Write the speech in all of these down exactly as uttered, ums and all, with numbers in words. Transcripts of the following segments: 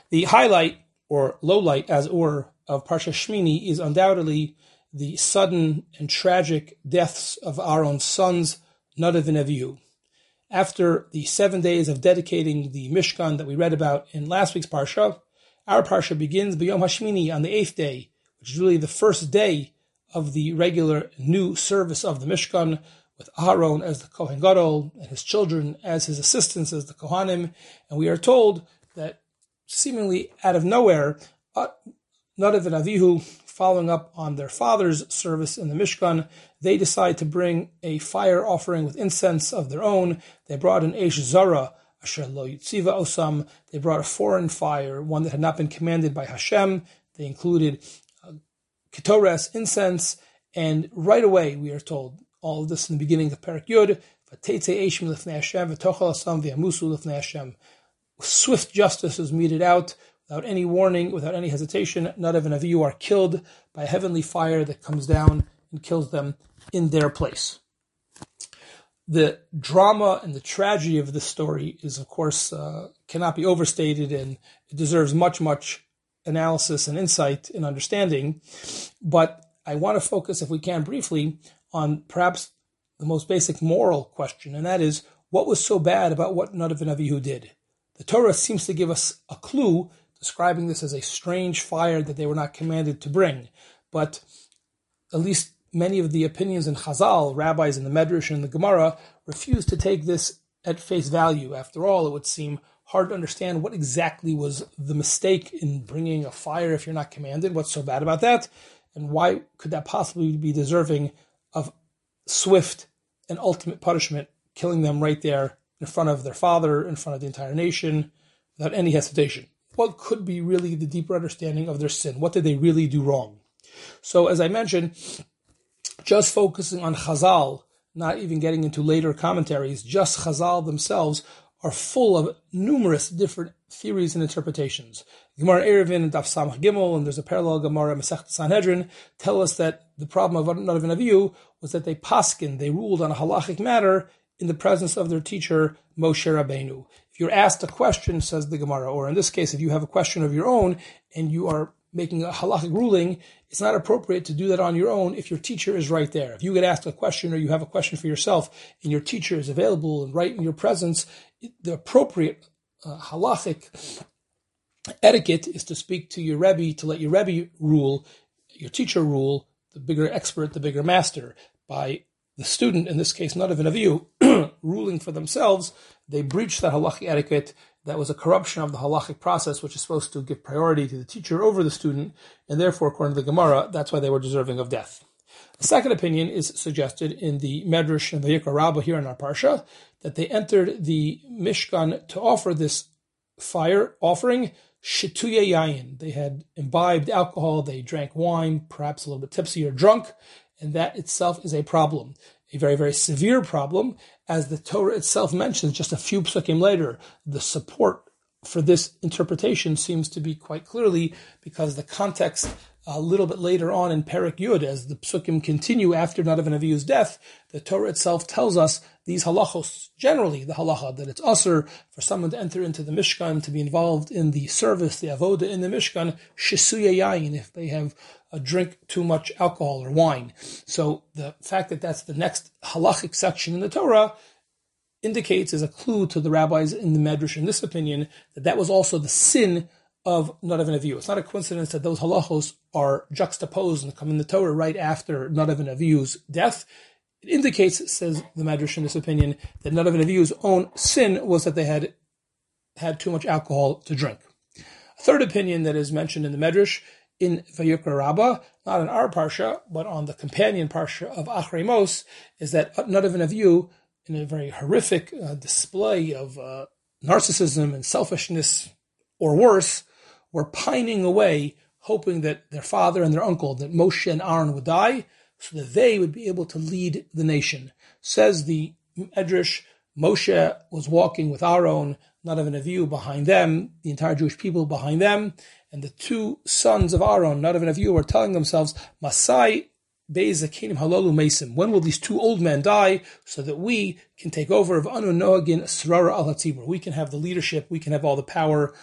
The highlight, or lowlight, as it were, of Parsha Shmini is undoubtedly the sudden and tragic deaths of Aaron's sons, Nadav and Avihu. After the seven days of dedicating the Mishkan that we read about in last week's Parsha, our Parsha begins B'Yom HaShmini, on the eighth day, which is really the first day of the regular new service of the Mishkan, with Aaron as the Kohen Gadol and his children as his assistants, as the Kohanim. And we are told that seemingly out of nowhere, uh, Nadav and Avihu, following up on their father's service in the Mishkan, they decide to bring a fire offering with incense of their own. They brought an Eish Zara, Asher Lo Yitziva Osam. They brought a foreign fire, one that had not been commanded by Hashem. They included uh, Ketores, incense, and right away we are told, all of this in the beginning of Perek Yud, V'teitze Eishim Lifnei Hashem, V'tochel Asam V'yamusu Lifnei Hashem. Swift justice is meted out, without any warning, without any hesitation. Nadav and Avihu are killed by a heavenly fire that comes down and kills them in their place. The drama and the tragedy of this story is, of course, uh, cannot be overstated, and it deserves much, much analysis and insight and understanding. But I want to focus, if we can briefly, on perhaps the most basic moral question, and that is, what was so bad about what Nadav and Avihu did? The Torah seems to give us a clue, describing this as a strange fire that they were not commanded to bring. But at least many of the opinions in Chazal, rabbis in the Medrash and the Gemara, refuse to take this at face value. After all, it would seem hard to understand what exactly was the mistake in bringing a fire if you're not commanded. What's so bad about that? And why could that possibly be deserving of swift and ultimate punishment, killing them right there in front of their father, in front of the entire nation, without any hesitation? What could be really the deeper understanding of their sin? What did they really do wrong? So, as I mentioned, just focusing on Chazal, not even getting into later commentaries, just Chazal themselves are full of numerous different theories and interpretations. Gemara Eruvin and Daf Samach Gimel, and there's a parallel Gemara Masechet Sanhedrin, tell us that the problem of Nadav and Avihu was that they paskin, they ruled on a halachic matter in the presence of their teacher, Moshe Rabbeinu. If you're asked a question, says the Gemara, or in this case, if you have a question of your own and you are making a halachic ruling, it's not appropriate to do that on your own if your teacher is right there. If you get asked a question or you have a question for yourself and your teacher is available and right in your presence, the appropriate uh, halachic etiquette is to speak to your Rebbe, to let your Rebbe rule, your teacher rule, the bigger expert, the bigger master. By the student, in this case, Nadav and Avihu, ruling for themselves, they breached that halachic etiquette. That was a corruption of the halachic process, which is supposed to give priority to the teacher over the student, and therefore, according to the Gemara, that's why they were deserving of death. The second opinion is suggested in the Medrash and Vayikra Rabbah here in our Parsha, that they entered the Mishkan to offer this fire offering, Shituya Yayin. They had imbibed alcohol, they drank wine, perhaps a little bit tipsy or drunk, and that itself is a problem, a very, very severe problem, as the Torah itself mentions just a few psukim later. The support for this interpretation seems to be quite clearly because the context a little bit later on in Perek Yud, as the psukim continue after Nadav and Avihu's death, the Torah itself tells us these halachos, generally the halacha, that it's usher for someone to enter into the Mishkan, to be involved in the service, the avoda in the Mishkan, shisuya yayin, if they have a drink too much alcohol or wine. So the fact that that's the next halachic section in the Torah indicates, as a clue to the rabbis in the Medrash, in this opinion, that that was also the sin of Nadav and Avihu. It's not a coincidence that those halachos are juxtaposed and come in the Torah right after Nadav and Avihu's death. It indicates, says the Medrash in this opinion, that Nadav and Avihu's own sin was that they had had too much alcohol to drink. A third opinion that is mentioned in the Medrash in Vayikra Rabbah, not in our parsha, but on the companion parsha of Achrei Mos, is that Nadav and Avihu, in a very horrific uh, display of uh, narcissism and selfishness, or worse, were pining away, hoping that their father and their uncle, that Moshe and Aaron, would die, so that they would be able to lead the nation. Says the Medrash, Moshe was walking with Aaron, Nadav and Avihu behind them, the entire Jewish people behind them, and the two sons of Aaron, Nadav and Avihu, were telling themselves, Masai Be'ezakinim Halalu Mesim, when will these two old men die so that we can take over of Anu Noagin Srara al Hatzibur? We can have the leadership, we can have all the power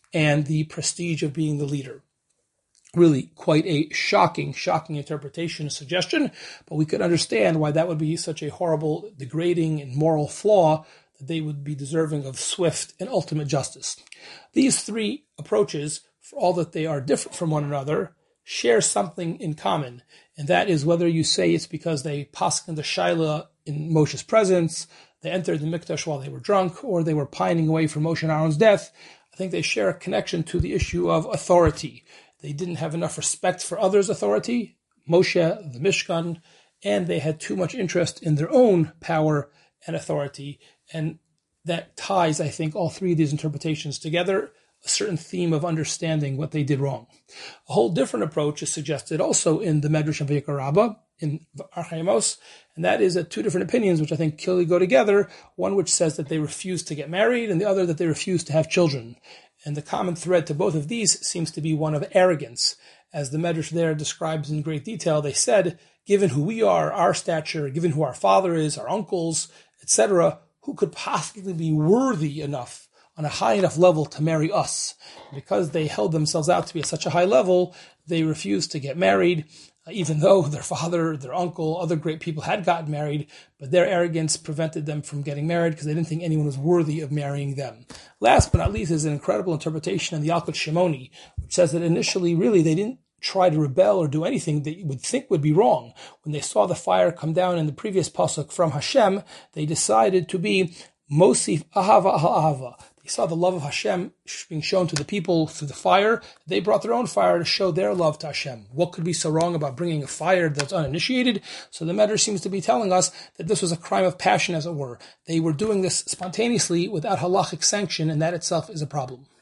and the prestige of being the leader. Really quite a shocking, shocking interpretation and suggestion, but we could understand why that would be such a horrible, degrading, and moral flaw that they would be deserving of swift and ultimate justice. These three approaches, for all that they are different from one another, share something in common, and that is whether you say it's because they paskin the Shaila in Moshe's presence, they entered the Mikdash while they were drunk, or they were pining away for Moshe and Aaron's death. I think they share a connection to the issue of authority. They didn't have enough respect for others' authority, Moshe, the Mishkan, and they had too much interest in their own power and authority. And that ties, I think, all three of these interpretations together, a certain theme of understanding what they did wrong. A whole different approach is suggested also in the Medrash of Vayikra Rabbah, in Archei Amos, and that is that two different opinions, which I think clearly go together, one which says that they refused to get married, and the other that they refused to have children. And the common thread to both of these seems to be one of arrogance. As the Medrash there describes in great detail, they said, given who we are, our stature, given who our father is, our uncles, et cetera, who could possibly be worthy enough on a high enough level to marry us? Because they held themselves out to be at such a high level, they refused to get married, even though their father, their uncle, other great people had gotten married, but their arrogance prevented them from getting married because they didn't think anyone was worthy of marrying them. Last but not least is an incredible interpretation in the Yalkut Shimoni, which says that initially, really, they didn't try to rebel or do anything that you would think would be wrong. When they saw the fire come down in the previous pasuk from Hashem, they decided to be Mosif Ahava Ahava. They saw the love of Hashem being shown to the people through the fire. They brought their own fire to show their love to Hashem. What could be so wrong about bringing a fire that's uninitiated? So the Medrash seems to be telling us that this was a crime of passion, as it were. They were doing this spontaneously without halachic sanction, and that itself is a problem.